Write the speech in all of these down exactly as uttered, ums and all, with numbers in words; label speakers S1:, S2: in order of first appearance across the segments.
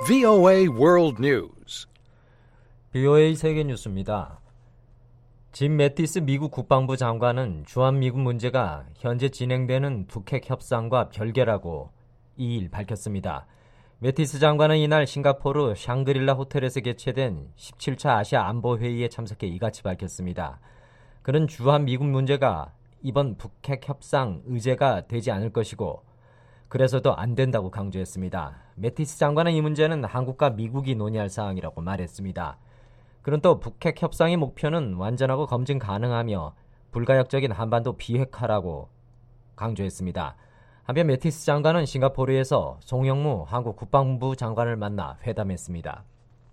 S1: 브이오에이 World News.
S2: 브이오에이 세계 뉴스입니다. 짐 매티스 미국 국방부 장관은 주한미군 문제가 현재 진행되는 북핵 협상과 별개라고 이일 밝혔습니다. 매티스 장관은 이날 싱가포르 샹그릴라 호텔에서 개최된 십칠 차 아시아 안보회의에 참석해 이같이 밝혔습니다. 그는 주한미군 문제가 이번 북핵 협상 의제가 되지 않을 것이고 그래서도 안 된다고 강조했습니다. 매티스 장관은 이 문제는 한국과 미국이 논의할 사항이라고 말했습니다. 그는 또 북핵 협상의 목표는 완전하고 검증 가능하며 불가역적인 한반도 비핵화라고 강조했습니다. 한편 매티스 장관은 싱가포르에서 송영무 한국 국방부 장관을 만나 회담했습니다.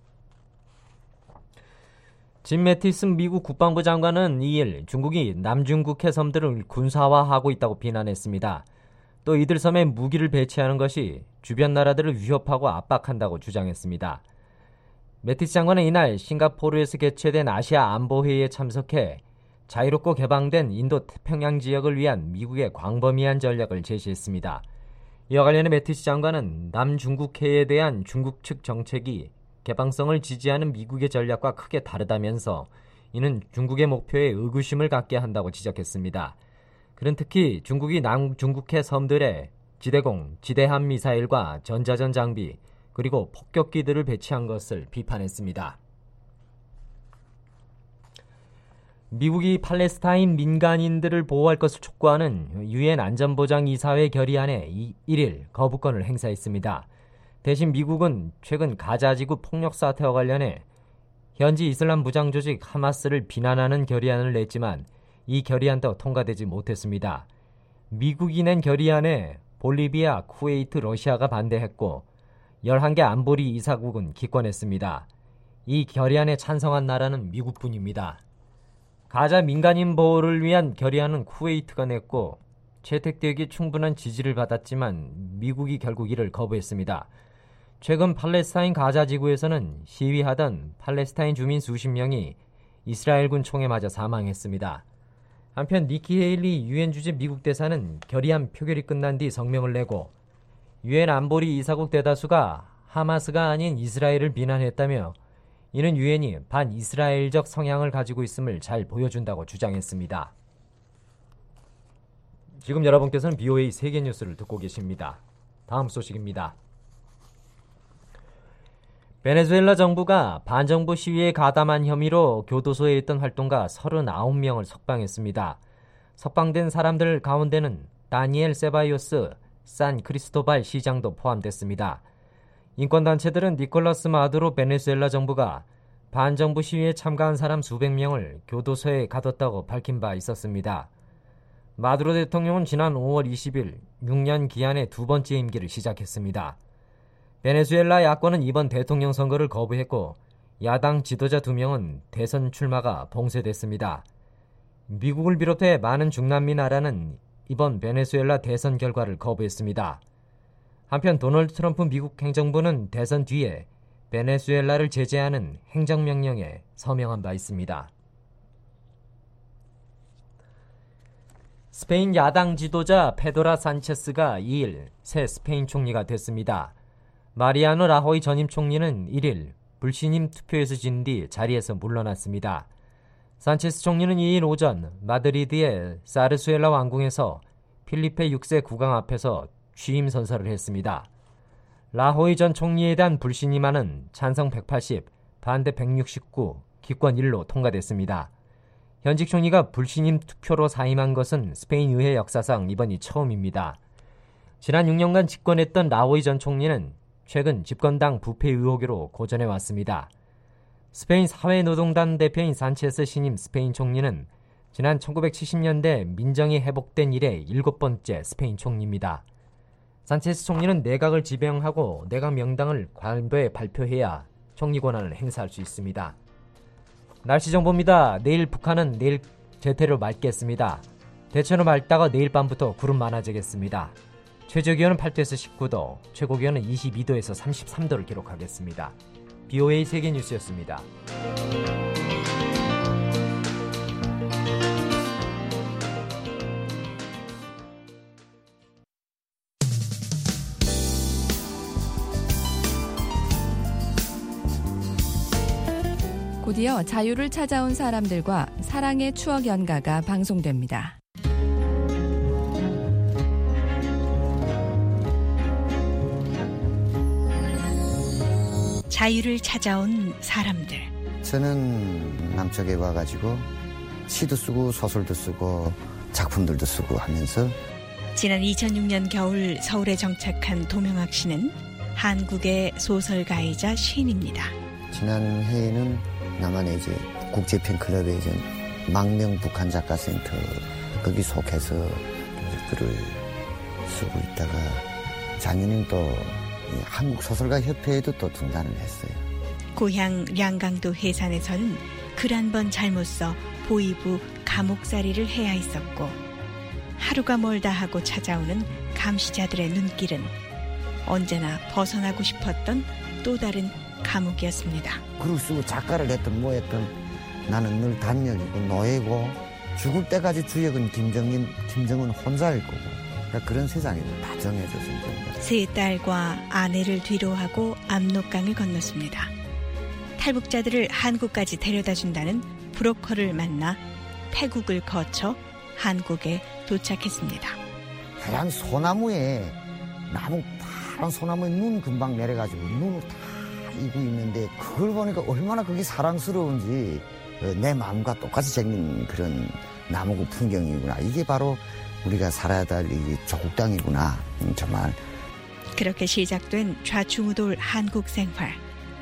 S2: 짐 매티스 미국 국방부 장관은 이일 중국이 남중국해 섬들을 군사화하고 있다고 비난했습니다. 또 이들 섬에 무기를 배치하는 것이 주변 나라들을 위협하고 압박한다고 주장했습니다. 매티스 장관은 이날 싱가포르에서 개최된 아시아 안보회의에 참석해 자유롭고 개방된 인도 태평양 지역을 위한 미국의 광범위한 전략을 제시했습니다. 이와 관련해 매티스 장관은 남중국해에 대한 중국 측 정책이 개방성을 지지하는 미국의 전략과 크게 다르다면서 이는 중국의 목표에 의구심을 갖게 한다고 지적했습니다. 그는 특히 중국이 남중국해 섬들에 지대공, 지대함 미사일과 전자전 장비 그리고 폭격기들을 배치한 것을 비판했습니다. 미국이 팔레스타인 민간인들을 보호할 것을 촉구하는 유엔 안전보장이사회 결의안에 일일 거부권을 행사했습니다. 대신 미국은 최근 가자지구 폭력 사태와 관련해 현지 이슬람 무장 조직 하마스를 비난하는 결의안을 냈지만 이 결의안도 통과되지 못했습니다. 미국이 낸 결의안에 볼리비아, 쿠웨이트, 러시아가 반대했고 열한 개 안보리 이사국은 기권했습니다. 이 결의안에 찬성한 나라는 미국뿐입니다. 가자 민간인 보호를 위한 결의안은 쿠웨이트가 냈고 채택되기 충분한 지지를 받았지만 미국이 결국 이를 거부했습니다. 최근 팔레스타인 가자 지구에서는 시위하던 팔레스타인 주민 수십 명이 이스라엘군 총에 맞아 사망했습니다. 한편 니키 헤일리 유엔 주재 미국 대사는 결의안 표결이 끝난 뒤 성명을 내고 유엔 안보리 이사국 대다수가 하마스가 아닌 이스라엘을 비난했다며 이는 유엔이 반이스라엘적 성향을 가지고 있음을 잘 보여준다고 주장했습니다. 지금 여러분께서는 브이오에이 세계 뉴스를 듣고 계십니다. 다음 소식입니다. 베네수엘라 정부가 반정부 시위에 가담한 혐의로 교도소에 있던 활동가 서른아홉 명을 석방했습니다. 석방된 사람들 가운데는 다니엘 세바이오스 산 크리스토발 시장도 포함됐습니다. 인권단체들은 니콜라스 마두로 베네수엘라 정부가 반정부 시위에 참가한 사람 수백 명을 교도소에 가뒀다고 밝힌 바 있었습니다. 마두로 대통령은 지난 오월 이십일 육 년 기한의 두 번째 임기를 시작했습니다. 베네수엘라 야권은 이번 대통령 선거를 거부했고 야당 지도자 두 명은 대선 출마가 봉쇄됐습니다. 미국을 비롯해 많은 중남미 나라는 이번 베네수엘라 대선 결과를 거부했습니다. 한편 도널드 트럼프 미국 행정부는 대선 뒤에 베네수엘라를 제재하는 행정명령에 서명한 바 있습니다. 스페인 야당 지도자 페도라 산체스가 이일 새 스페인 총리가 됐습니다. 마리아노 라호이 전임 총리는 일일 불신임 투표에서 진 뒤 자리에서 물러났습니다. 산체스 총리는 이일 오전 마드리드의 사르수엘라 왕궁에서 필리페 육 세 국왕 앞에서 취임 선서를 했습니다. 라호이 전 총리에 대한 불신임안은 찬성 백팔십, 반대 백육십구, 기권 일로 통과됐습니다. 현직 총리가 불신임 투표로 사임한 것은 스페인 의회 역사상 이번이 처음입니다. 지난 육 년간 집권했던 라호이 전 총리는 최근 집권당 부패 의혹으로 고전해 왔습니다. 스페인 사회노동당 대표인 산체스 신임 스페인 총리는 지난 천구백칠십 년대 민정이 회복된 이래 일곱 번째 스페인 총리입니다. 산체스 총리는 내각을 지명하고 내각 명단을 관도에 발표해야 총리 권한을 행사할 수 있습니다. 날씨 정보입니다. 내일 북한은 내일 제태로 맑겠습니다. 대체로 맑다가 내일 밤부터 구름 많아지겠습니다. 최저기온은 팔 도에서 십구 도, 최고기온은 이십이 도에서 삼십삼 도를 기록하겠습니다. 브이오에이 세계뉴스였습니다.
S3: 곧이어 자유를 찾아온 사람들과 사랑의 추억 연가가 방송됩니다.
S4: 자유를 찾아온 사람들.
S5: 저는 남쪽에 와가지고 시도 쓰고 소설도 쓰고 작품들도 쓰고 하면서
S4: 지난 이천육 년 겨울 서울에 정착한 도명학 씨는 한국의 소설가이자 시인입니다.
S5: 지난 해에는 남한의 이제 국제 팬클럽의 이제 망명 북한 작가센터 거기 속해서 글을 쓰고 있다가 작년엔 또 한국 소설가 협회에도 또 등단을 했어요.
S4: 고향 량강도 해산에서는 글 한 번 잘못 써 보이부 감옥살이를 해야 했었고 하루가 멀다 하고 찾아오는 감시자들의 눈길은 언제나 벗어나고 싶었던 또 다른 감옥이었습니다.
S5: 글을 쓰고 작가를 했든 뭐 했든 나는 늘 단역이고 노예고 죽을 때까지 주역은 김정인, 김정은 혼자일 거고 그러니까 그런 세상이 다 정해졌습니다.
S4: 세 딸과 아내를 뒤로하고 압록강을 건넜습니다. 탈북자들을 한국까지 데려다준다는 브로커를 만나 태국을 거쳐 한국에 도착했습니다.
S5: 하얀 소나무에 나무 파란 소나무에 눈 금방 내려가지고 눈을 다 이고 있는데 그걸 보니까 얼마나 그게 사랑스러운지 내 마음과 똑같이 생긴 그런 나무고 풍경이구나. 이게 바로 우리가 살아야 될 이 조국 땅이구나. 정말.
S4: 그렇게 시작된 좌충우돌 한국 생활.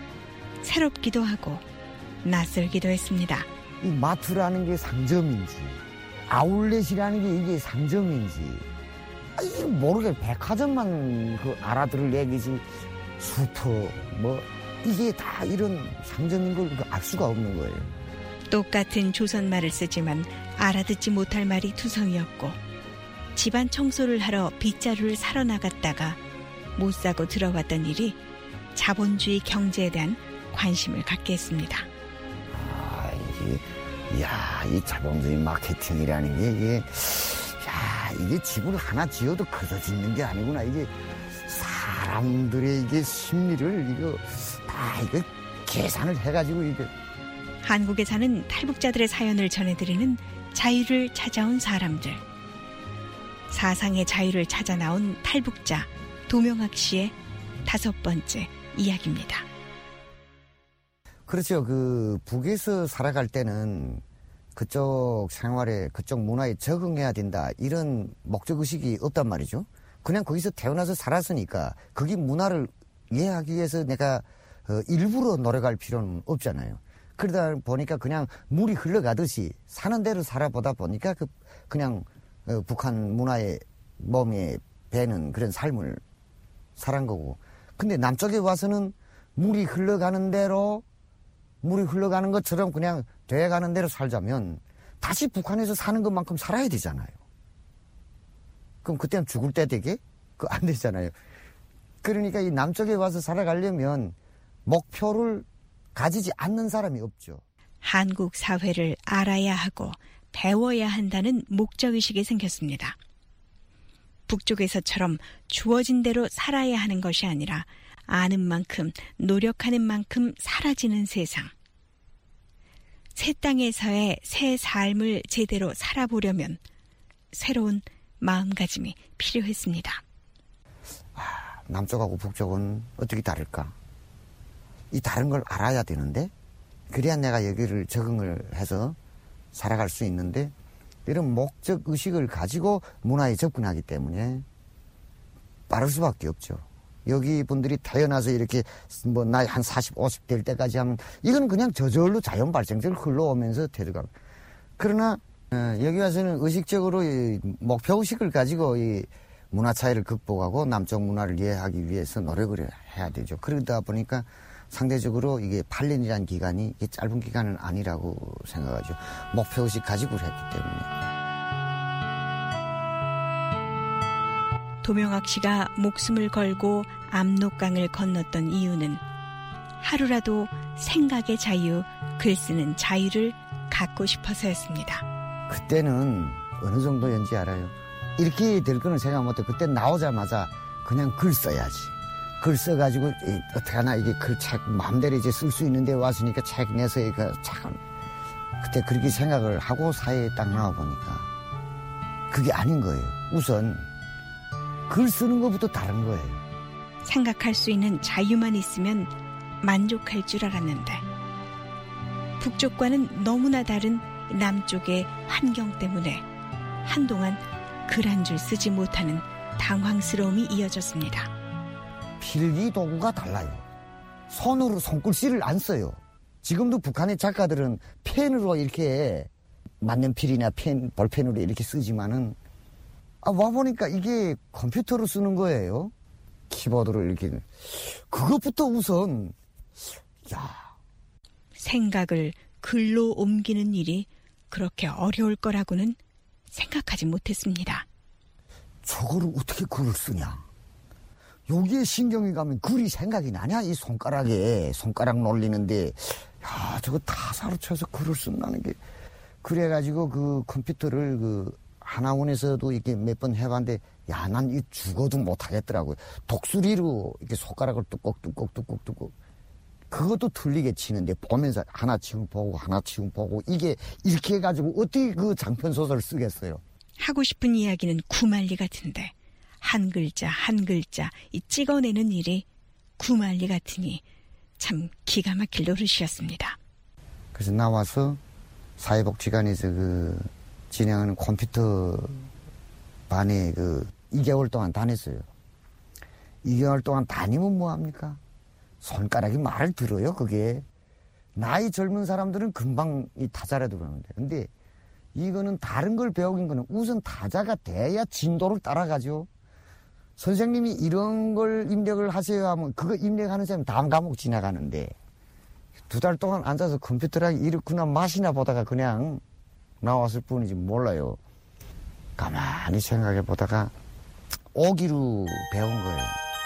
S4: 새롭기도 하고 낯설기도 했습니다.
S5: 이 마트라는 게 상점인지 아울렛이라는 게 이게 상점인지 아, 이게 모르게 백화점만 그 알아들을 얘기지 슈퍼 뭐 이게 다 이런 상점인 걸 알 수가 없는 거예요.
S4: 똑같은 조선말을 쓰지만 알아듣지 못할 말이 투성이었고 집안 청소를 하러 빗자루를 사러 나갔다가 못 사고 들어왔던 일이 자본주의 경제에 대한 관심을 갖게 했습니다.
S5: 아, 이게, 야, 이 자본주의 마케팅이라는 게, 이게, 야, 이게 집을 하나 지어도 그저 짓는 게 아니구나. 이게 사람들의 이게 심리를, 이거, 다, 이거 계산을 해가지고, 이게.
S4: 한국에 사는 탈북자들의 사연을 전해드리는 자유를 찾아온 사람들. 사상의 자유를 찾아 나온 탈북자 도명학 씨의 다섯 번째 이야기입니다.
S5: 그렇죠. 그 북에서 살아갈 때는 그쪽 생활에 그쪽 문화에 적응해야 된다 이런 목적의식이 없단 말이죠. 그냥 거기서 태어나서 살았으니까 거기 문화를 이해하기 위해서 내가 어, 일부러 노력할 필요는 없잖아요. 그러다 보니까 그냥 물이 흘러가듯이 사는 대로 살아보다 보니까 그 그냥 어, 북한 문화에 몸에 배는 그런 삶을 살은 거고. 근데 남쪽에 와서는 물이 흘러가는 대로 물이 흘러가는 것처럼 그냥 돼가는 대로 살자면 다시 북한에서 사는 것만큼 살아야 되잖아요. 그럼 그때는 죽을 때 되게? 그거 안 되잖아요. 그러니까 이 남쪽에 와서 살아가려면 목표를 가지지 않는 사람이 없죠.
S4: 한국 사회를 알아야 하고 배워야 한다는 목적의식이 생겼습니다. 북쪽에서처럼 주어진 대로 살아야 하는 것이 아니라 아는 만큼, 노력하는 만큼 사라지는 세상. 새 땅에서의 새 삶을 제대로 살아보려면 새로운 마음가짐이 필요했습니다.
S5: 아, 남쪽하고 북쪽은 어떻게 다를까? 이 다른 걸 알아야 되는데 그래야 내가 여기를 적응을 해서 살아갈 수 있는데 이런 목적 의식을 가지고 문화에 접근하기 때문에 빠를 수밖에 없죠. 여기 분들이 태어나서 이렇게 뭐 나이 한 사십, 오십 될 때까지 하면 이건 그냥 저절로 자연 발생적으로 흘러오면서 되더라고요. 그러나 어, 여기 와서는 의식적으로 이 목표 의식을 가지고 이 문화 차이를 극복하고 남쪽 문화를 이해하기 위해서 노력을 해야 되죠. 그러다 보니까 상대적으로 이게 팔 년이라는 기간이 이게 짧은 기간은 아니라고 생각하죠. 목표 의식 가지고 했기 때문에.
S4: 도명학 씨가 목숨을 걸고 압록강을 건넜던 이유는 하루라도 생각의 자유, 글 쓰는 자유를 갖고 싶어서였습니다.
S5: 그때는 어느 정도였는지 알아요. 이렇게 될 거는 생각 못해. 그때 나오자마자 그냥 글 써야지. 글 써가지고 어떻게 하나 이게 글 책 마음대로 이제 쓸 수 있는데 왔으니까 책 내서 이거 참 그때 그렇게 생각을 하고 사회에 딱 나와 보니까 그게 아닌 거예요. 우선 글 쓰는 것부터 다른 거예요.
S4: 생각할 수 있는 자유만 있으면 만족할 줄 알았는데 북쪽과는 너무나 다른 남쪽의 환경 때문에 한동안 글 한 줄 쓰지 못하는 당황스러움이 이어졌습니다.
S5: 필기 도구가 달라요. 손으로 손글씨를 안 써요. 지금도 북한의 작가들은 펜으로 이렇게 만년필이나 펜, 볼펜으로 이렇게 쓰지만은 아, 와보니까 이게 컴퓨터로 쓰는 거예요. 키보드로 이렇게. 그것부터 우선 야
S4: 생각을 글로 옮기는 일이 그렇게 어려울 거라고는 생각하지 못했습니다.
S5: 저거를 어떻게 글을 쓰냐. 여기에 신경이 가면 글이 생각이 나냐. 이 손가락에 손가락 놀리는데 야 저거 다 사로쳐서 글을 쓴다는 게. 그래가지고 그 컴퓨터를 그 하나원에서도 이렇게 몇 번 해봤는데 야 난 이 죽어도 못하겠더라고요. 독수리로 이렇게 손가락을 뚜껑 뚜껑 뚜껑 뚜껑 그것도 틀리게 치는데 보면서 하나 치고 보고 하나 치고 보고 이게 이렇게 해가지고 어떻게 그 장편소설을 쓰겠어요.
S4: 하고 싶은 이야기는 구만리 같은데 한 글자 한 글자 이 찍어내는 일이 구만리 같으니 참 기가 막힐 노릇이었습니다.
S5: 그래서 나와서 사회복지관에서 그 진행하는 컴퓨터 반에 그 이 개월 동안 다녔어요. 이 개월 동안 다니면 뭐합니까? 손가락이 말을 들어요, 그게. 나이 젊은 사람들은 금방 이 타자라도 그러는데. 근데 이거는 다른 걸 배우긴 거는 우선 타자가 돼야 진도를 따라가죠. 선생님이 이런 걸 입력을 하세요 하면 그거 입력하는 사람이 다음 과목 지나가는데 두 달 동안 앉아서 컴퓨터랑 이렇구나 맛이나 보다가 그냥 나왔을 뿐이지 몰라요. 가만히 생각해 보다가 오기로 배운 거예요.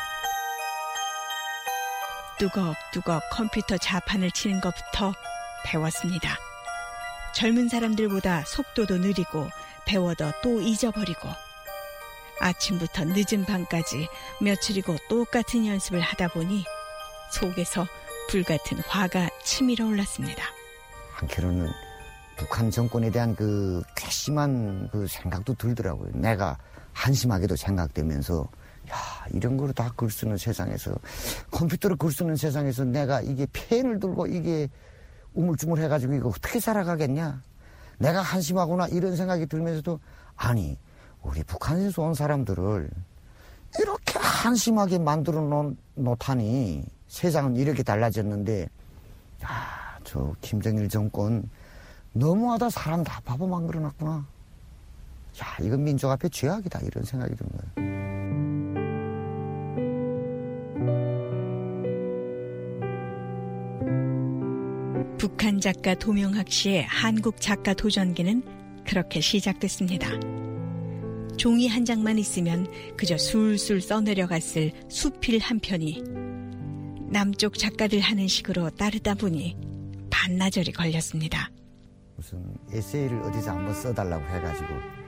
S4: 뚜걱뚜걱 컴퓨터 자판을 치는 것부터 배웠습니다. 젊은 사람들보다 속도도 느리고 배워도 또 잊어버리고 아침부터 늦은 밤까지 며칠이고 똑같은 연습을 하다 보니 속에서 불같은 화가 치밀어 올랐습니다.
S5: 한편으로는 북한 정권에 대한 그 괘씸한 그 생각도 들더라고요. 내가 한심하게도 생각되면서 야 이런 거를 다 글 쓰는 세상에서 컴퓨터로 글 쓰는 세상에서 내가 이게 펜을 들고 이게 우물쭈물해가지고 이거 어떻게 살아가겠냐. 내가 한심하구나 이런 생각이 들면서도 아니 우리 북한에서 온 사람들을 이렇게 한심하게 만들어 놓, 놓다니 세상은 이렇게 달라졌는데 야, 저 김정일 정권 너무하다. 사람 다 바보 만들어놨구나. 야 이건 민족 앞에 죄악이다 이런 생각이 드는 거예요.
S4: 북한 작가 도명학 씨의 한국 작가 도전기는 그렇게 시작됐습니다. 종이 한 장만 있으면 그저 술술 써내려갔을 수필 한 편이 남쪽 작가들 하는 식으로 따르다 보니 반나절이 걸렸습니다.
S5: 무슨 에세이를 어디서 한번 써달라고 해가지고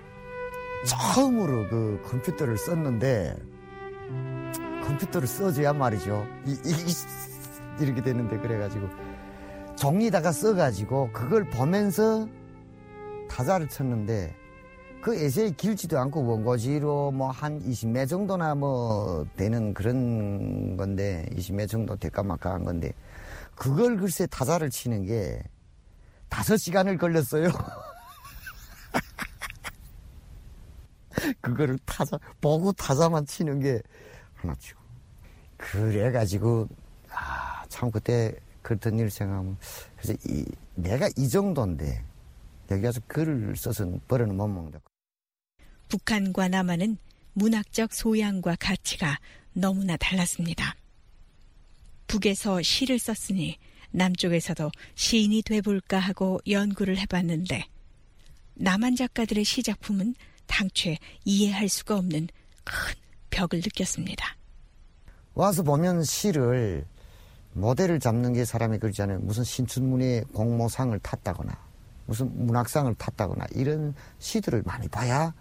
S5: 처음으로 그 컴퓨터를 썼는데 컴퓨터를 써줘야 말이죠. 이, 이, 이렇게 됐는데 그래가지고 종이다가 써가지고 그걸 보면서 타자를 쳤는데 그 에세이 길지도 않고 원고지로 뭐 한 이십 매 정도나 뭐 되는 그런 건데 이십 매 정도 될까 말까 한 건데 그걸 글쎄 타자를 치는 게 다섯 시간을 걸렸어요. 그거를 타자 보고 타자만 치는 게 하나 치고 그래가지고 아, 참 그때 그랬던 일 생각하면 그래서 이, 내가 이 정도인데 여기 와서 글을 써서 벌어는 못 먹는다.
S4: 북한과 남한은 문학적 소양과 가치가 너무나 달랐습니다. 북에서 시를 썼으니 남쪽에서도 시인이 돼볼까 하고 연구를 해봤는데 남한 작가들의 시작품은 당최 이해할 수가 없는 큰 벽을 느꼈습니다.
S5: 와서 보면 시를 모델을 잡는 게 사람이 그러잖아요. 무슨 신춘문예 공모상을 탔다거나 무슨 문학상을 탔다거나 이런 시들을 많이 봐야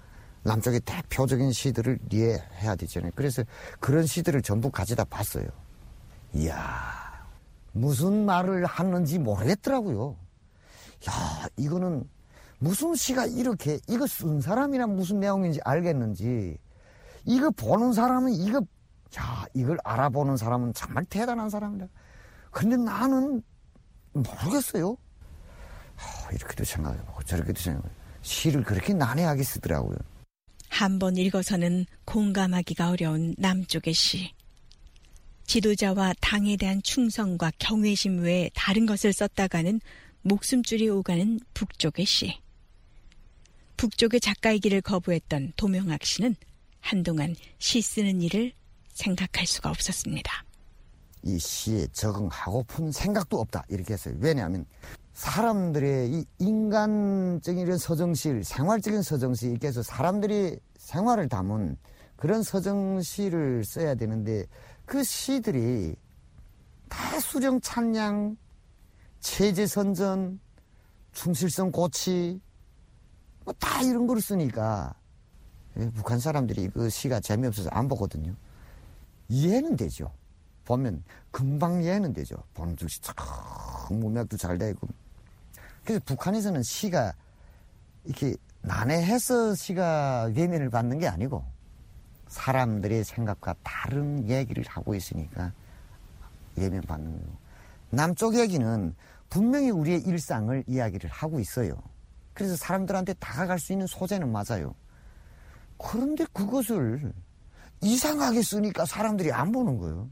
S5: 남쪽의 대표적인 시들을 이해해야 되잖아요. 그래서 그런 시들을 전부 가져다 봤어요. 이야, 무슨 말을 하는지 모르겠더라고요. 야, 이거는 무슨 시가 이렇게, 이거 쓴 사람이란 무슨 내용인지 알겠는지, 이거 보는 사람은 이거, 야, 이걸 알아보는 사람은 정말 대단한 사람이다. 근데 나는 모르겠어요. 하, 이렇게도 생각해보고 저렇게도 생각해보고 시를 그렇게 난해하게 쓰더라고요.
S4: 한 번 읽어서는 공감하기가 어려운 남쪽의 시. 지도자와 당에 대한 충성과 경외심 외에 다른 것을 썼다가는 목숨줄이 오가는 북쪽의 시. 북쪽의 작가이기를 거부했던 도명학 씨는 한동안 시 쓰는 일을 생각할 수가 없었습니다.
S5: 이 시에 적응하고픈 생각도 없다 이렇게 했어요. 왜냐하면 사람들의 이 인간적인 서정시를, 생활적인 서정시, 이렇게 해서 사람들이 생활을 담은 그런 서정시를 써야 되는데 그 시들이 다 수령 찬양, 체제 선전, 충실성 고치 뭐 다 이런 걸 쓰니까 북한 사람들이 그 시가 재미없어서 안 보거든요. 이해는 되죠. 보면 금방 이해는 되죠. 보는 즉시 참 문맥도 잘 되고. 그래서 북한에서는 시가 이렇게 난해해서 시가 외면을 받는 게 아니고 사람들의 생각과 다른 얘기를 하고 있으니까 외면받는 거고, 남쪽 얘기는 분명히 우리의 일상을 이야기를 하고 있어요. 그래서 사람들한테 다가갈 수 있는 소재는 맞아요. 그런데 그것을 이상하게 쓰니까 사람들이 안 보는 거예요.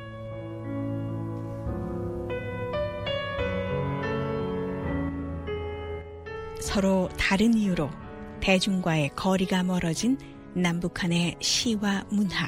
S4: 서로 다른 이유로 대중과의 거리가 멀어진 남북한의 시와 문학.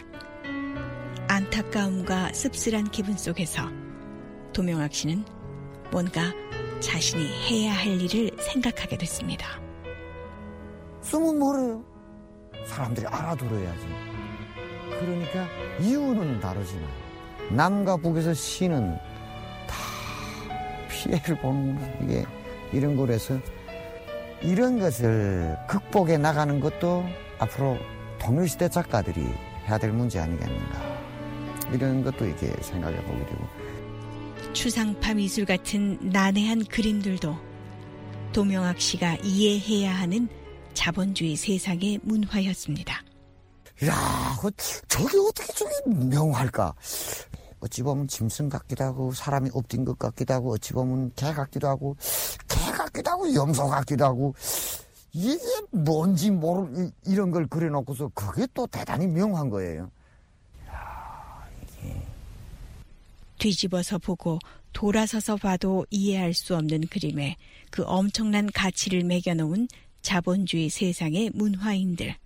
S4: 안타까움과 씁쓸한 기분 속에서 도명학 씨는 뭔가 자신이 해야 할 일을 생각하게 됐습니다.
S5: 쓰면 뭐래요? 사람들이 알아들어야지. 그러니까 이유는 다르지만 남과 북에서 시는 다 피해를 보는구나. 이게 이런 거라서 이런 것을 극복해 나가는 것도 앞으로 동일시대 작가들이 해야 될 문제 아니겠는가. 이런 것도 이렇게 생각해 보게 되고.
S4: 추상파 미술 같은 난해한 그림들도 도명학 씨가 이해해야 하는 자본주의 세상의 문화였습니다.
S5: 야, 저게 어떻게 저게 명화할까? 어찌 보면 짐승 같기도 하고 사람이 엎드린 것 같기도 하고 어찌 보면 개 같기도 하고 개 같기도 하고 염소 같기도 하고 이게 뭔지 모르는 이런 걸 그려놓고서 그게 또 대단히 명화한 거예요. 야, 이게.
S4: 뒤집어서 보고 돌아서서 봐도 이해할 수 없는 그림에 그 엄청난 가치를 매겨놓은 자본주의 세상의 문화인들.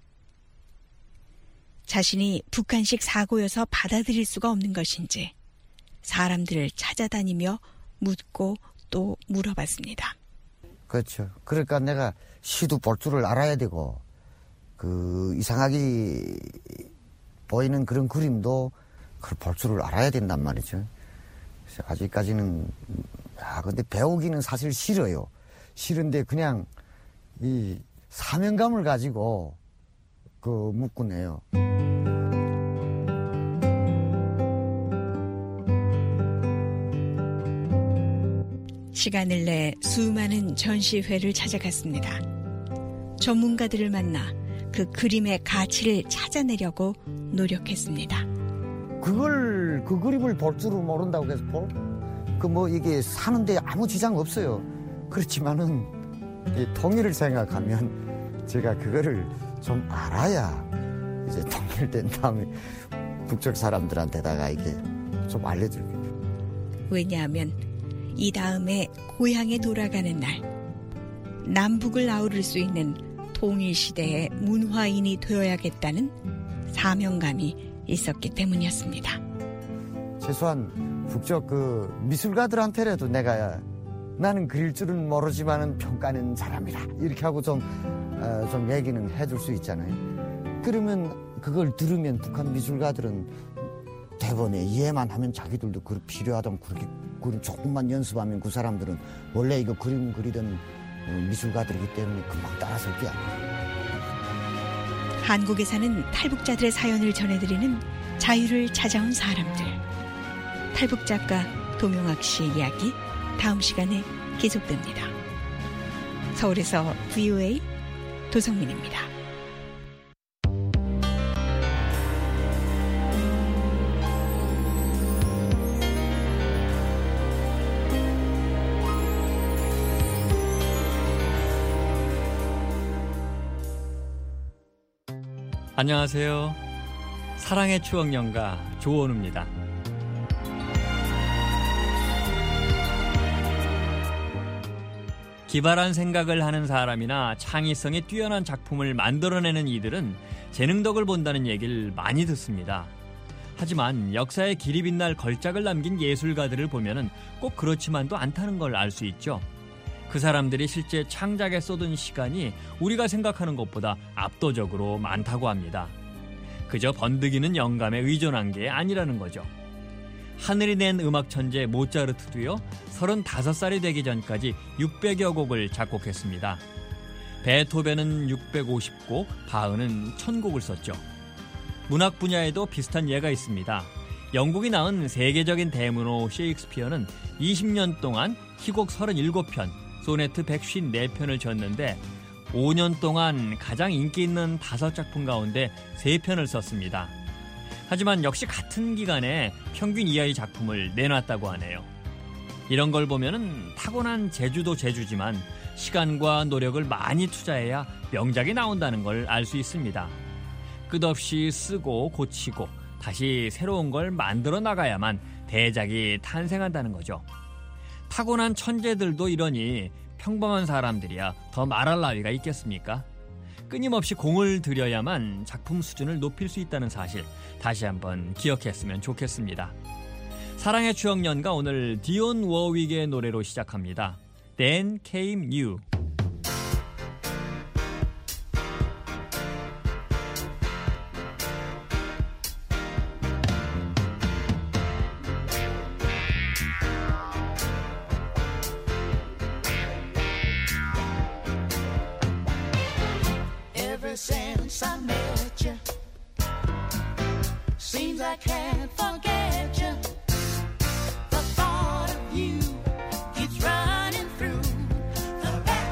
S4: 자신이 북한식 사고여서 받아들일 수가 없는 것인지 사람들을 찾아다니며 묻고 또 물어봤습니다.
S5: 그렇죠. 그러니까 내가 시도 볼 줄을 알아야 되고 그 이상하게 보이는 그런 그림도 그걸 볼 줄을 알아야 된단 말이죠. 그래서 아직까지는 아 근데 배우기는 사실 싫어요. 싫은데 그냥 이 사명감을 가지고 그 묻곤 해요.
S4: 시간을 내 수많은 전시회를 찾아갔습니다. 전문가들을 만나 그 그림의 가치를 찾아내려고 노력했습니다.
S5: 그걸 그 그림을 볼 줄을 모른다고 해서 그 뭐 이게 사는데 아무 지장 없어요. 그렇지만은 이 통일을 생각하면 제가 그거를 좀 알아야 이제 통일된 다음에 북쪽 사람들한테다가 이게 좀 알려줄게요.
S4: 왜냐하면 이 다음에 고향에 돌아가는 날 남북을 아우를 수 있는 통일시대의 문화인이 되어야겠다는 사명감이 있었기 때문이었습니다.
S5: 최소한 북쪽 그 미술가들한테라도 내가 나는 그릴 줄은 모르지만은 평가는 잘합니다. 이렇게 하고 좀, 어, 좀 얘기는 해줄 수 있잖아요. 그러면 그걸 들으면 북한 미술가들은 대본에 이해만 하면 자기들도 그 필요하다면 그렇게 그림 조금만 연습하면 그 사람들은 원래 이거 그림 그리던 미술가들이기 때문에 금방 따라설 게 아니에요.
S4: 한국에 사는 탈북자들의 사연을 전해드리는 자유를 찾아온 사람들. 탈북 작가 동용학 씨의 이야기 다음 시간에 계속됩니다. 서울에서 브이오에이 도성민입니다.
S6: 안녕하세요. 사랑의 추억 연가 조원우입니다. 기발한 생각을 하는 사람이나 창의성이 뛰어난 작품을 만들어내는 이들은 재능덕을 본다는 얘기를 많이 듣습니다. 하지만 역사에 길이 빛날 걸작을 남긴 예술가들을 보면은 꼭 그렇지만도 않다는 걸 알 수 있죠. 그 사람들이 실제 창작에 쏟은 시간이 우리가 생각하는 것보다 압도적으로 많다고 합니다. 그저 번득이는 영감에 의존한 게 아니라는 거죠. 하늘이 낸 음악 천재 모차르트도요, 서른다섯 살이 되기 전까지 육백여 곡을 작곡했습니다. 베토벤은 육백오십 곡, 바흐는 천 곡을 썼죠. 문학 분야에도 비슷한 예가 있습니다. 영국이 낳은 세계적인 대문호 셰익스피어는 이십 년 동안 희곡 서른일곱 편, 소네트 백오십사 편을 졌는데 오 년 동안 가장 인기 있는 다섯 작품 가운데 세 편을 썼습니다. 하지만 역시 같은 기간에 평균 이하의 작품을 내놨다고 하네요. 이런 걸 보면은 타고난 재주도 재주지만 시간과 노력을 많이 투자해야 명작이 나온다는 걸 알 수 있습니다. 끝없이 쓰고 고치고 다시 새로운 걸 만들어 나가야만 대작이 탄생한다는 거죠. 타고난 천재들도 이러니 평범한 사람들이야 더 말할 나위가 있겠습니까? 끊임없이 공을 들여야만 작품 수준을 높일 수 있다는 사실 다시 한번 기억했으면 좋겠습니다. 사랑의 추억 연가 오늘 디온 워윅의 노래로 시작합니다. Then Came You.
S7: Since I met you, seems I can't forget you. The thought of you keeps running through the back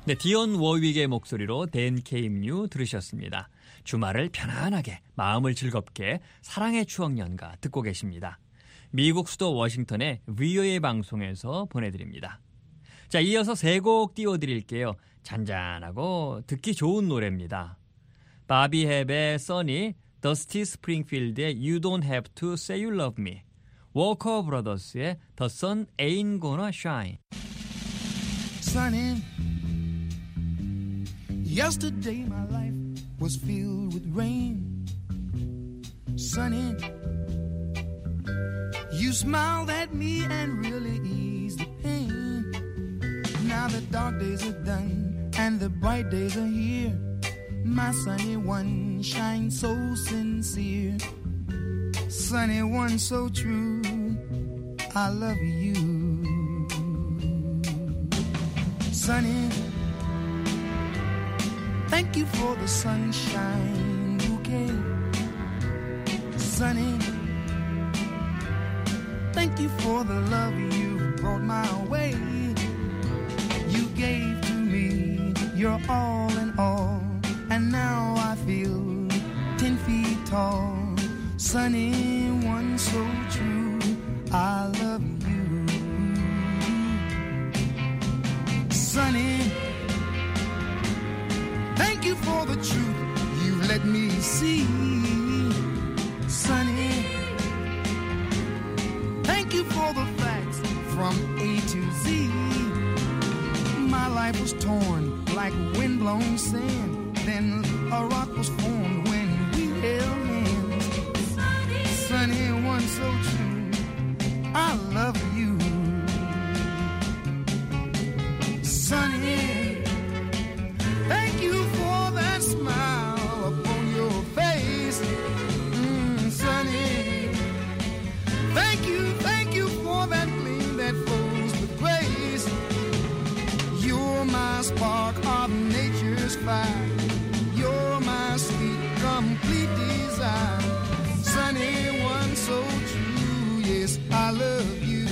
S6: 네, 디온 워윅의 목소리로 댄 케임뉴 들으셨습니다. 주말을 편안하게 마음을 즐겁게 사랑의 추억 연가 듣고 계십니다. 미국 수도 워싱턴의 브이오에이 방송에서 보내드립니다. 자, 이어서 세 곡 띄워드릴게요. 잔잔하고 듣기 좋은 노래입니다. 바비 헵의 써니, 더스티 스프링필드의 You Don't Have To Say You Love Me, 워커 브라더스의 The Sun Ain't Gonna Shine.
S8: Sunny, yesterday my life was filled with rain. Sunny, you smiled at me and really eased the pain. Now the dark days are done and the bright days are here. My sunny one shines so sincere. Sunny one so true, I love you. Sunny, thank you for the sunshine bouquet. Sunny, thank you for the love you brought my way. You gave to me your all in all, and now I feel ten feet tall. Sunny one so true, I love you. Sunny, thank you for the truth you let me see. Sunny, thank you for the facts from A to Z. My life was torn like windblown sand. Then a rock was formed when we held hands. Sunny one so true, I love you. Sunny, thank you for that smile upon your face. Mm, Sunny, thank you, thank you for that gleam that flows with grace. You're my spark of nature's fire. You're my sweet, complete desire. Sunny one so true, yes, I love you.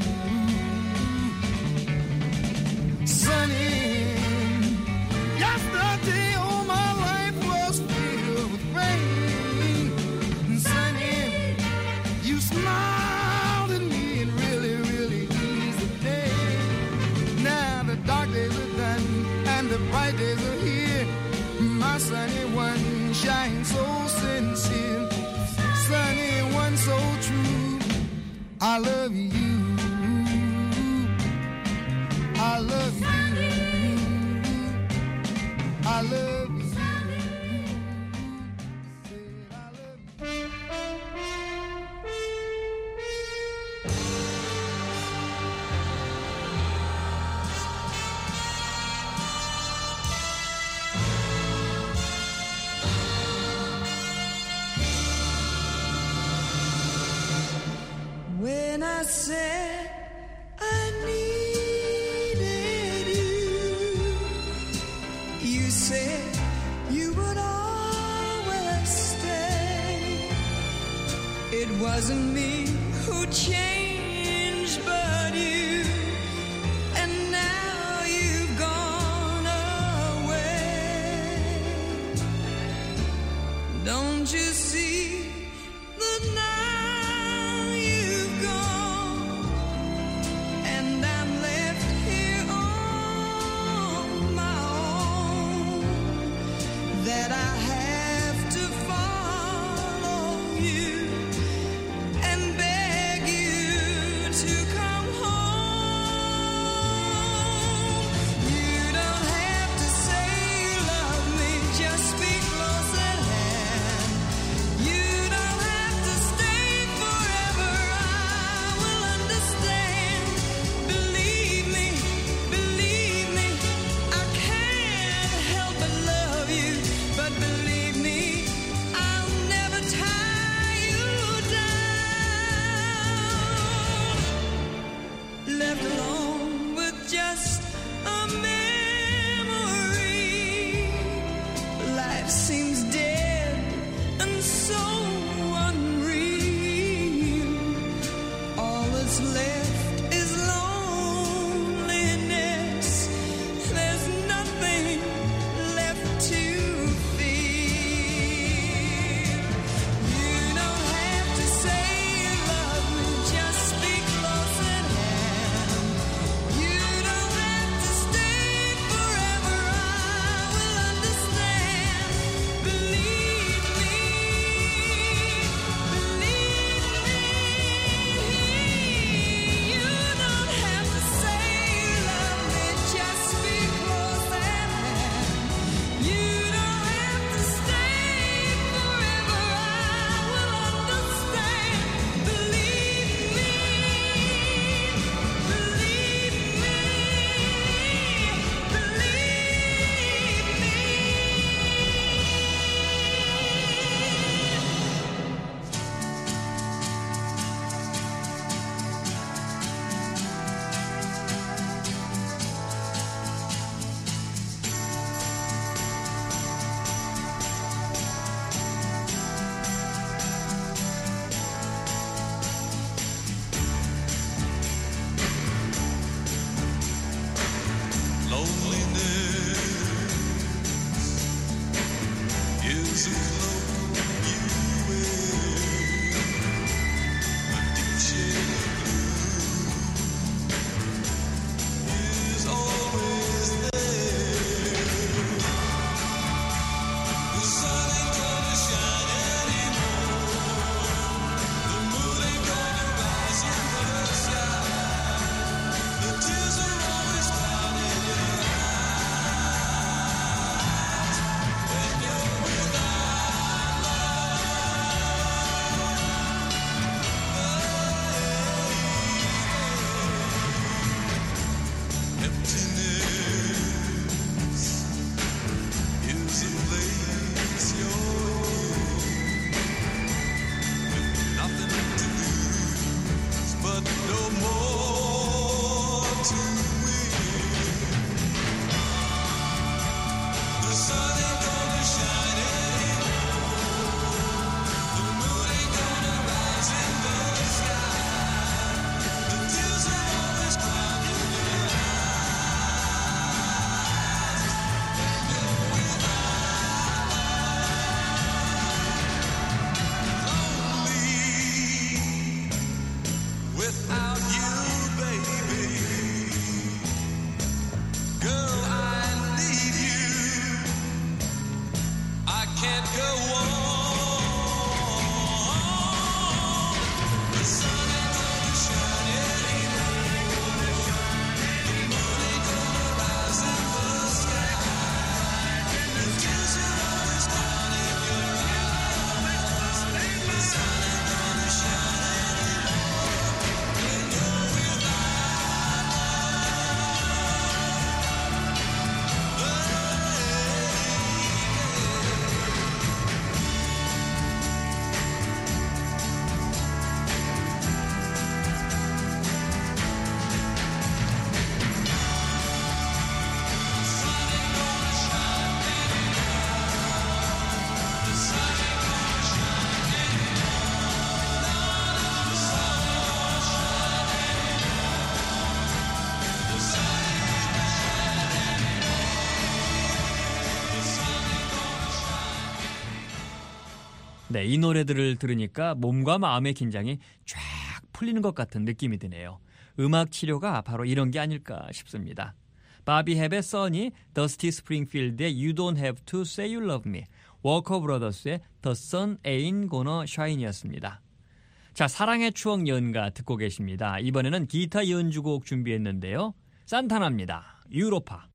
S8: Sunny, yesterday all my life was filled with rain. Sunny, you smiled at me and really, really eased the day. Now the dark days are done and the bright days are here. My sunny one shines so sincere. Sunny one so true, I love you. I love you. I love you.
S7: When I said I needed you, you said you would always stay. It wasn't me who changed, but you. And now you've gone away. Don't you see the night? That I have to follow you and beg you to come home. You don't have to say you love me, just be close at hand. You don't have to stay forever, I will understand. Believe me, believe me, I can't help but love you. But believe me, I'll never tie you down. Left alone with just a memory. Life seems dead and so unreal. All that's left is loneliness. There's nothing
S6: 네, 이 노래들을 들으니까 몸과 마음의 긴장이 쫙 풀리는 것 같은 느낌이 드네요. 음악 치료가 바로 이런 게 아닐까 싶습니다. 바비 헵의 써니, 더스티 스프링필드의 You Don't Have to Say You Love Me, 워커 브라더스의 The Sun Ain't Gonna Shine이었습니다. 자, 사랑의 추억 연가 듣고 계십니다. 이번에는 기타 연주곡 준비했는데요. 산타나입니다. 유로파.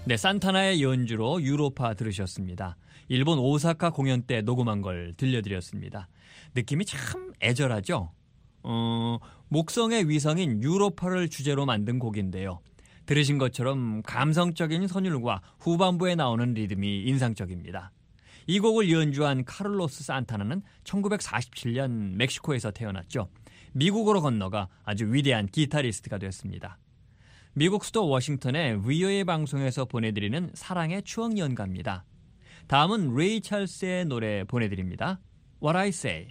S6: 네, 산타나의 연주로 유로파 들으셨습니다. 일본 오사카 공연 때 녹음한 걸 들려드렸습니다. 느낌이 참 애절하죠? 어, 목성의 위성인 유로파를 주제로 만든 곡인데요. 들으신 것처럼 감성적인 선율과 후반부에 나오는 리듬이 인상적입니다. 이 곡을 연주한 카를로스 산타나는 천구백사십칠 년 멕시코에서 태어났죠. 미국으로 건너가 아주 위대한 기타리스트가 됐습니다. 미국 수도 워싱턴의 브이오에이 방송에서 보내드리는 사랑의 추억 연가입니다. 다음은 레이 찰스의 노래 보내드립니다. What I Say.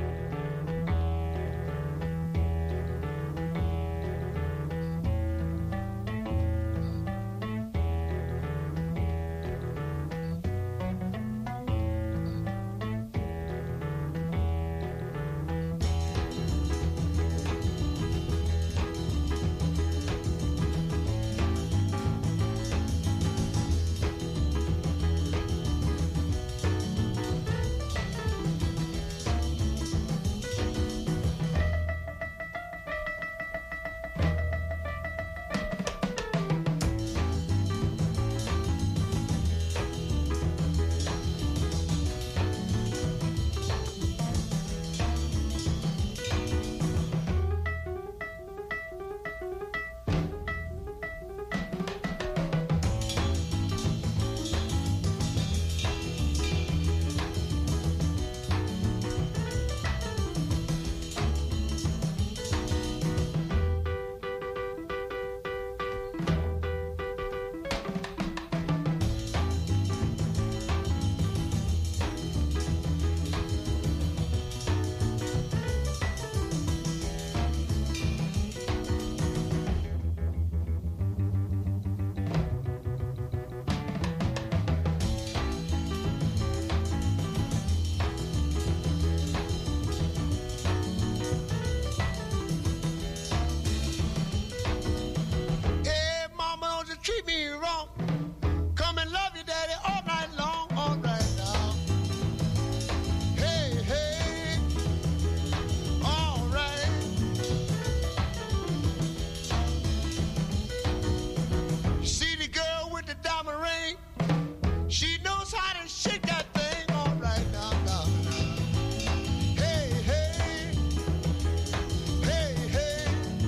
S8: Treat me wrong. Come and love you, daddy, all night long, all right now. Hey, hey, all right. See the girl with the diamond ring? She knows how to shake that thing, all right now, now, now. Hey, hey, hey, hey.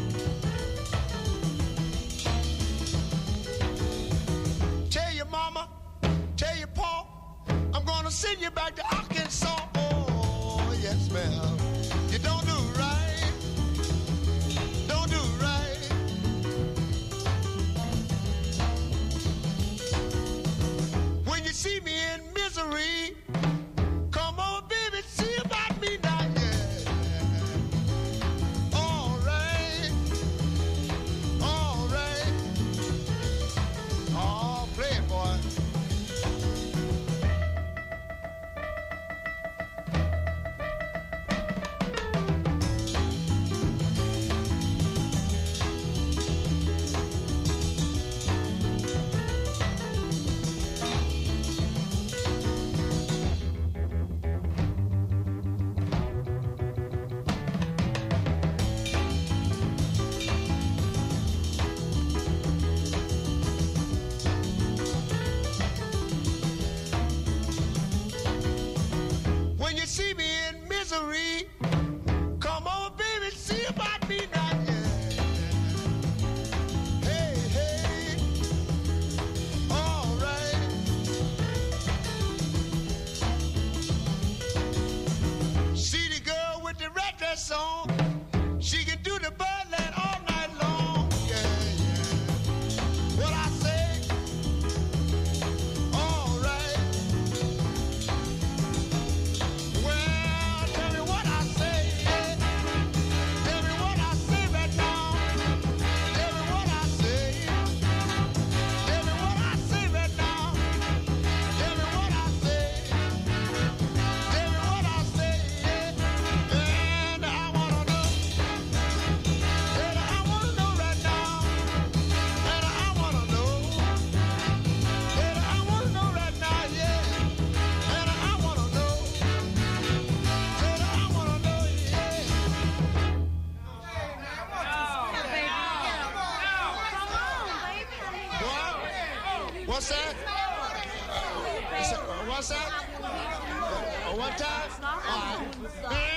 S8: Tell your mama, tell your pa, I'm gonna send you back to Arkansas. Oh, yes, ma'am. You don't do right. Don't do right. When you see me in misery, come on, baby, see about me now, yeah. All right. All right. Oh, play it, boy. What's that? What's that? One time? All right.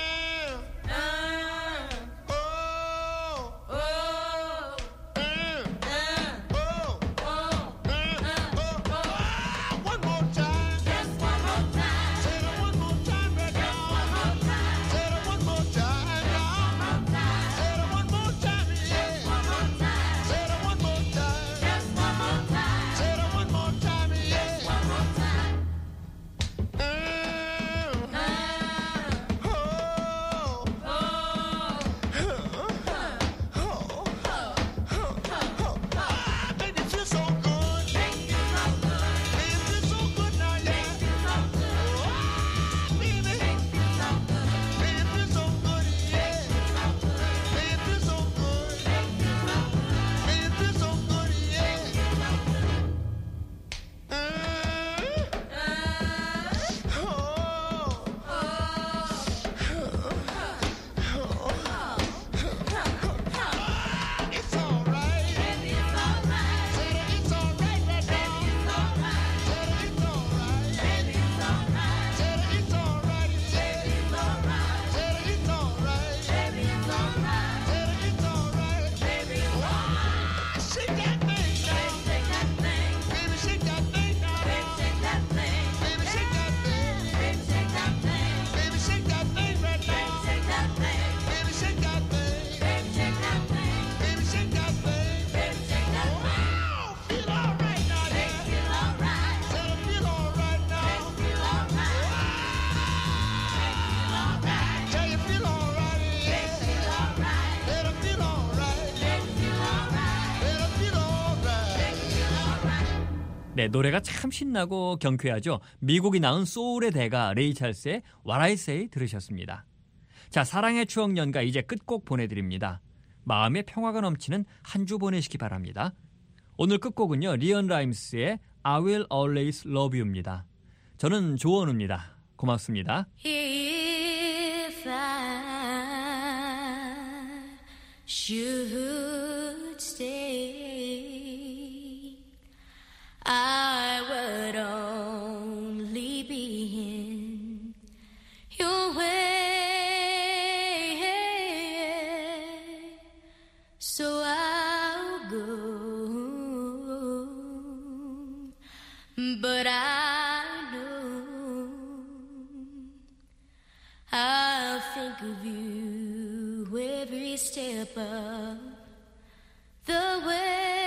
S6: 네, 노래가 참 신나고 경쾌하죠. 미국이 낳은 소울의 대가 레이 찰스의 What I Say 들으셨습니다. 자, 사랑의 추억 연가 이제 끝곡 보내드립니다. 마음의 평화가 넘치는 한 주 보내시기 바랍니다. 오늘 끝곡은요, 리언 라임스의 I Will Always Love You입니다. 저는 조원우입니다. 고맙습니다.
S9: If I should stay, I would only be in your way, so I'll go, but I know I'll think of you every step of the way.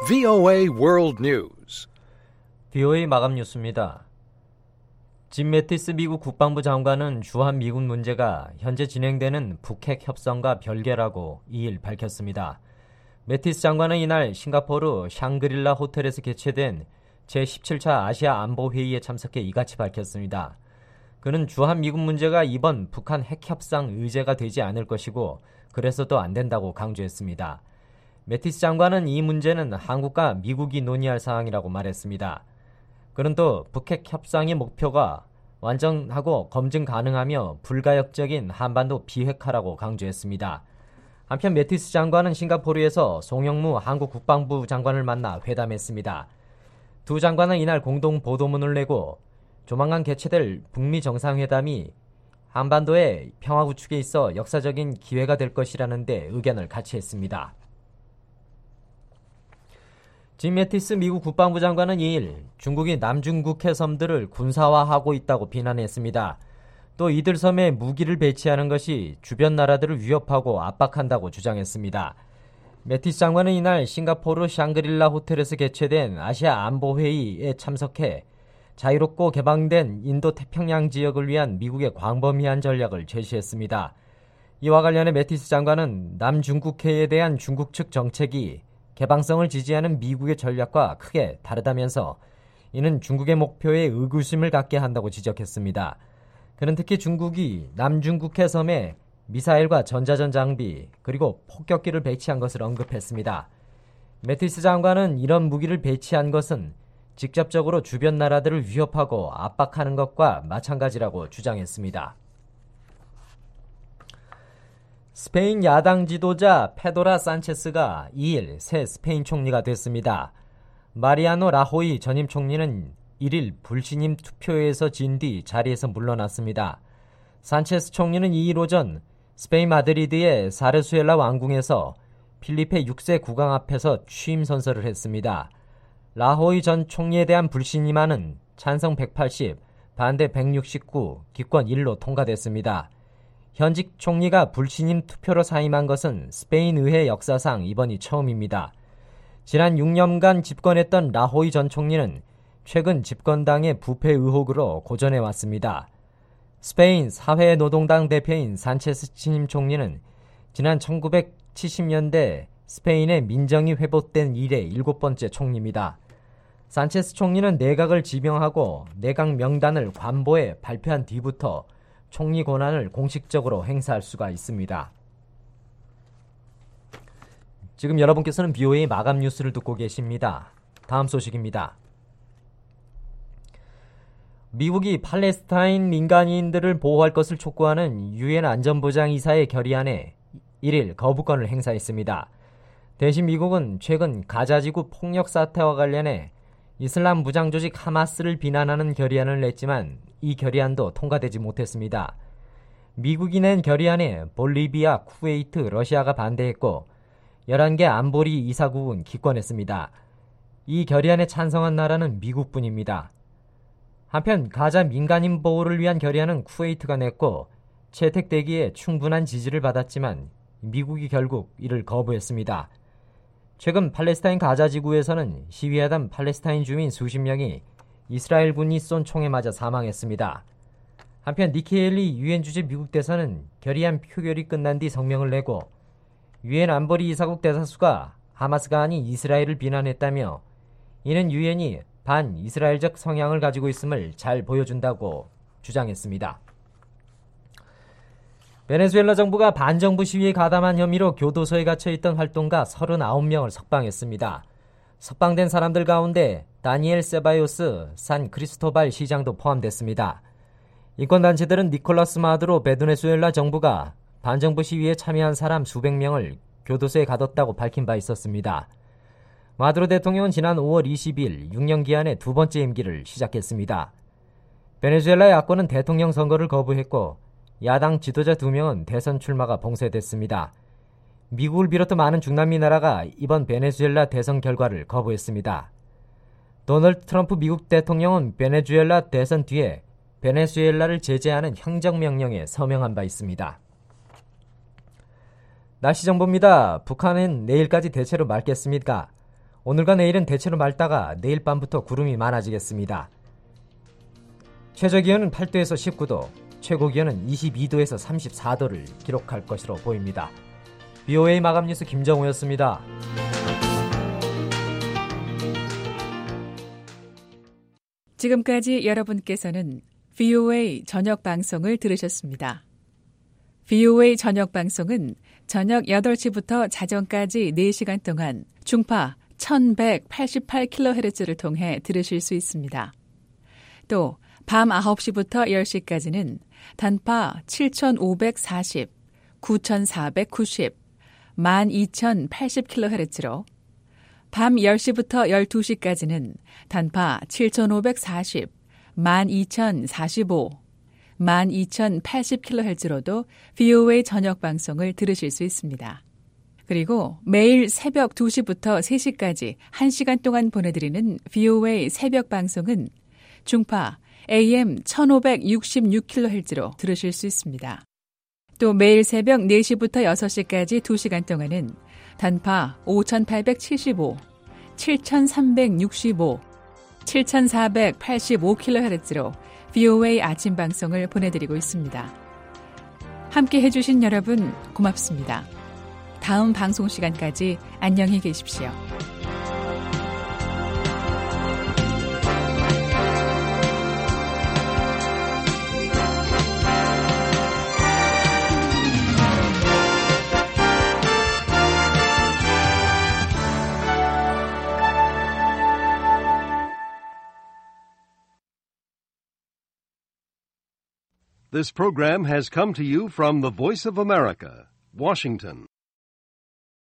S1: 브이오에이 World News.
S2: 브이오에이 마감 뉴스입니다. 짐 매티스 미국 국방부 장관은 주한 미군 문제가 현재 진행되는 북핵 협상과 별개라고 이일 밝혔습니다. 매티스 장관은 이날 싱가포르 샹그릴라 호텔에서 개최된 제십칠 차 아시아 안보회의에 참석해 이같이 밝혔습니다. 그는 주한 미군 문제가 이번 북한 핵 협상 의제가 되지 않을 것이고 그래서도 안 된다고 강조했습니다. 매티스 장관은 이 문제는 한국과 미국이 논의할 사항이라고 말했습니다. 그는 또 북핵 협상의 목표가 완전하고 검증 가능하며 불가역적인 한반도 비핵화라고 강조했습니다. 한편 매티스 장관은 싱가포르에서 송영무 한국 국방부 장관을 만나 회담했습니다. 두 장관은 이날 공동 보도문을 내고 조만간 개최될 북미 정상회담이 한반도의 평화 구축에 있어 역사적인 기회가 될 것이라는 데 의견을 같이 했습니다. 짐 매티스 미국 국방부 장관은 이일 중국이 남중국 해섬들을 군사화하고 있다고 비난했습니다. 또 이들 섬에 무기를 배치하는 것이 주변 나라들을 위협하고 압박한다고 주장했습니다. 매티스 장관은 이날 싱가포르 샹그릴라 호텔에서 개최된 아시아 안보회의에 참석해 자유롭고 개방된 인도 태평양 지역을 위한 미국의 광범위한 전략을 제시했습니다. 이와 관련해 매티스 장관은 남중국해에 대한 중국 측 정책이 개방성을 지지하는 미국의 전략과 크게 다르다면서 이는 중국의 목표에 의구심을 갖게 한다고 지적했습니다. 그는 특히 중국이 남중국해 섬에 미사일과 전자전 장비 그리고 폭격기를 배치한 것을 언급했습니다. 매티스 장관은 이런 무기를 배치한 것은 직접적으로 주변 나라들을 위협하고 압박하는 것과 마찬가지라고 주장했습니다. 스페인 야당 지도자 페도라 산체스가 이일 새 스페인 총리가 됐습니다. 마리아노 라호이 전임 총리는 일일 불신임 투표에서 진 뒤 자리에서 물러났습니다. 산체스 총리는 이일 오전 스페인 마드리드의 사르수엘라 왕궁에서 필리페 육 세 국왕 앞에서 취임 선서를 했습니다. 라호이 전 총리에 대한 불신임안은 찬성 백팔십, 반대 백육십구, 기권 일로 통과됐습니다. 현직 총리가 불신임 투표로 사임한 것은 스페인 의회 역사상 이번이 처음입니다. 지난 육 년간 집권했던 라호이 전 총리는 최근 집권당의 부패 의혹으로 고전해 왔습니다. 스페인 사회노동당 대표인 산체스 신임 총리는 지난 천구백칠십 년대 스페인의 민정이 회복된 이래 일곱 번째 총리입니다. 산체스 총리는 내각을 지명하고 내각 명단을 관보에 발표한 뒤부터 총리 권한을 공식적으로 행사할 수가 있습니다. 지금 여러분께서는 브이오에이 마감 뉴스를 듣고 계십니다. 다음 소식입니다. 미국이 팔레스타인 민간인들을 보호할 것을 촉구하는 유엔 안전보장이사의 결의안에 일일 거부권을 행사했습니다. 대신 미국은 최근 가자지구 폭력 사태와 관련해 이슬람 무장 조직 하마스를 비난하는 결의안을 냈지만 이 결의안도 통과되지 못했습니다. 미국이 낸 결의안에 볼리비아, 쿠웨이트, 러시아가 반대했고 열한 개 안보리 이사국은 기권했습니다. 이 결의안에 찬성한 나라는 미국뿐입니다. 한편 가자 민간인 보호를 위한 결의안은 쿠웨이트가 냈고 채택되기에 충분한 지지를 받았지만 미국이 결국 이를 거부했습니다. 최근 팔레스타인 가자 지구에서는 시위하던 팔레스타인 주민 수십 명이 이스라엘군이 쏜 총에 맞아 사망했습니다. 한편 니키 헬리 유엔 주재 미국 대사는 결의안 표결이 끝난 뒤 성명을 내고 유엔 안보리 이사국 대다수가 하마스가 아닌 이스라엘을 비난했다며 이는 유엔이 반이스라엘적 성향을 가지고 있음을 잘 보여준다고 주장했습니다. 베네수엘라 정부가 반정부 시위에 가담한 혐의로 교도소에 갇혀있던 활동가 서른아홉 명을 석방했습니다. 석방된 사람들 가운데 다니엘 세바요스 산 크리스토발 시장도 포함됐습니다. 인권단체들은 니콜라스 마두로 베네수엘라 정부가 반정부 시위에 참여한 사람 수백 명을 교도소에 가뒀다고 밝힌 바 있었습니다. 마두로 대통령은 지난 오월 이십일 육 년 기한의 두 번째 임기를 시작했습니다. 베네수엘라 야권은 대통령 선거를 거부했고 야당 지도자 두 명은 대선 출마가 봉쇄됐습니다. 미국을 비롯한 많은 중남미 나라가 이번 베네수엘라 대선 결과를 거부했습니다. 도널드 트럼프 미국 대통령은 베네수엘라 대선 뒤에 베네수엘라를 제재하는 행정명령에 서명한 바 있습니다. 날씨 정보입니다. 북한은 내일까지 대체로 맑겠습니다. 오늘과 내일은 대체로 맑다가 내일 밤부터 구름이 많아지겠습니다. 최저기온은 팔 도에서 십구 도, 최고기온은 이십이 도에서 삼십사 도를 기록할 것으로 보입니다. 비오에이 마감 뉴스 김정우였습니다.
S3: 지금까지 여러분께서는 브이오에이 저녁 방송을 들으셨습니다. 브이오에이 저녁 방송은 저녁 여덟 시부터 자정까지 네 시간 동안 중파 천백팔십팔 킬로헤르츠를 통해 들으실 수 있습니다. 또 밤 아홉 시부터 열 시까지는 단파 칠천오백사십, 구천사백구십, 만 이천팔십 킬로헤르츠로 밤 열 시부터 열두 시까지는 단파 칠천오백사십, 만 이천사십오, 만 이천팔십 킬로헤르츠로도 브이오에이 저녁 방송을 들으실 수 있습니다. 그리고 매일 새벽 두 시부터 세 시까지 한 시간 동안 보내드리는 브이오에이 새벽 방송은 중파 에이엠 천오백육십육 킬로헤르츠로 들으실 수 있습니다. 또 매일 새벽 네 시부터 여섯 시까지 두 시간 동안은 단파 오천팔백칠십오, 칠천삼백육십오, 칠천사백팔십오 킬로헤르츠로 브이오에이 아침 방송을 보내드리고 있습니다. 함께 해주신 여러분 고맙습니다. 다음 방송 시간까지 안녕히 계십시오.
S1: This program has come to you from the Voice of America, Washington.